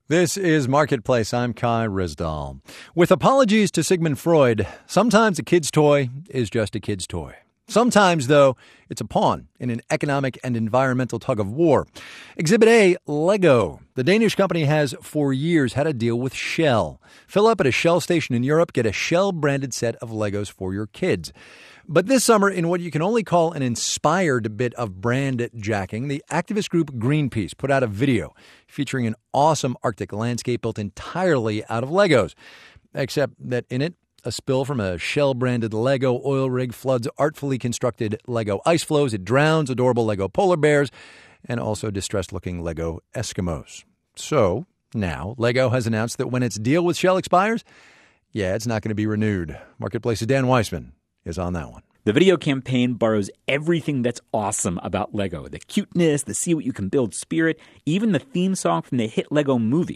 This is Marketplace. I'm Kai Rizdal. With apologies to Sigmund Freud, sometimes a kid's toy is just a kid's toy. Sometimes, though, it's a pawn in an economic and environmental tug of war. Exhibit A, Lego. The Danish company has for years had a deal with Shell. Fill up at a Shell station in Europe, get a Shell-branded set of Legos for your kids. But this summer, in what you can only call an inspired bit of brand jacking, the activist group Greenpeace put out a video featuring an awesome Arctic landscape built entirely out of Legos. Except that in it, a spill from a Shell-branded Lego oil rig floods artfully constructed Lego ice floes. It drowns adorable Lego polar bears and also distressed-looking Lego Eskimos. So now Lego has announced that when its deal with Shell expires, it's not going to be renewed. Marketplace's Dan Weissman is on that one. The video campaign borrows everything that's awesome about Lego. The cuteness, the see what you can build spirit, even the theme song from the hit Lego movie.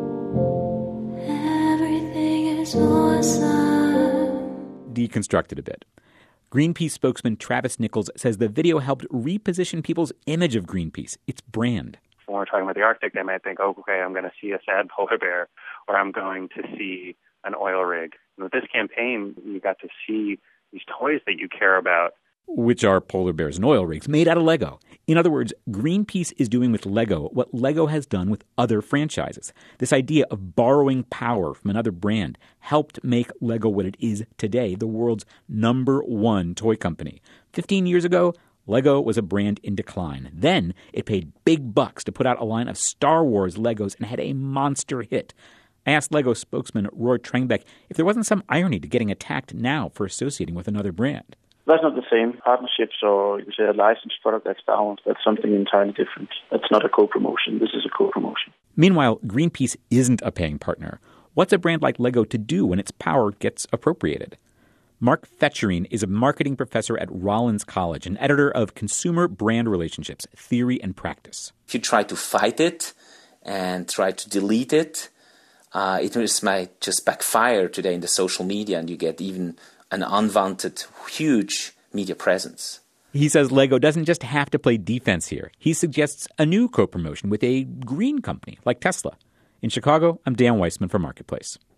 Everything is awesome. Deconstructed a bit. Greenpeace spokesman Travis Nichols says the video helped reposition people's image of Greenpeace, its brand. When we're talking about the Arctic, they might think, oh, okay, I'm going to see a sad polar bear, or I'm going to see an oil rig. And with this campaign, you got to see these toys that you care about. Which are polar bears and oil rigs made out of Lego. In other words, Greenpeace is doing with Lego what Lego has done with other franchises. This idea of borrowing power from another brand helped make Lego what it is today, the world's #1 toy company. 15 years ago, Lego was a brand in decline. Then it paid big bucks to put out a line of Star Wars Legos and had a monster hit. I asked Lego spokesman Roy Trengbeck if there wasn't some irony to getting attacked now for associating with another brand. That's not the same. Partnerships or you say a licensed product that's bound, that's something entirely different. That's not a co-promotion. This is a co-promotion. Meanwhile, Greenpeace isn't a paying partner. What's a brand like Lego to do when its power gets appropriated? Mark Fetcherine is a marketing professor at Rollins College and editor of Consumer Brand Relationships, Theory and Practice. If you try to fight it and try to delete it, it might just backfire today in the social media and you get even an unwanted, huge media presence. He says Lego doesn't just have to play defense here. He suggests a new co-promotion with a green company like Tesla. In Chicago, I'm Dan Weissman for Marketplace.